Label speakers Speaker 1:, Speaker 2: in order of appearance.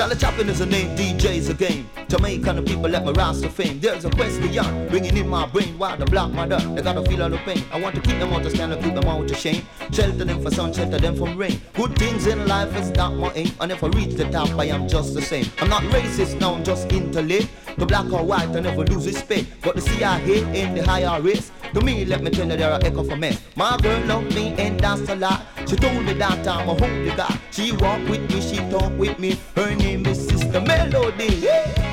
Speaker 1: Charlie Chaplin is a name, DJ's a game. Jamaican people let me rise to fame. There's a question ringing in my brain. Why the black mother? They gotta feel all the pain. I want to keep them out of scandal, keep them out of shame. Shelter them for sun, shelter them from rain. Good things in life is not my aim. And if I reach the top, I am just the same. I'm not racist now, I'm just intellect. The black or white, I never lose respect. But the CIA in the higher race. To me, let me tell you, they're an echo for me. My girl loved me and that's a lot. She told me that I'm a holy God. She walk with me, she talk with me. Her name is Sister Melody.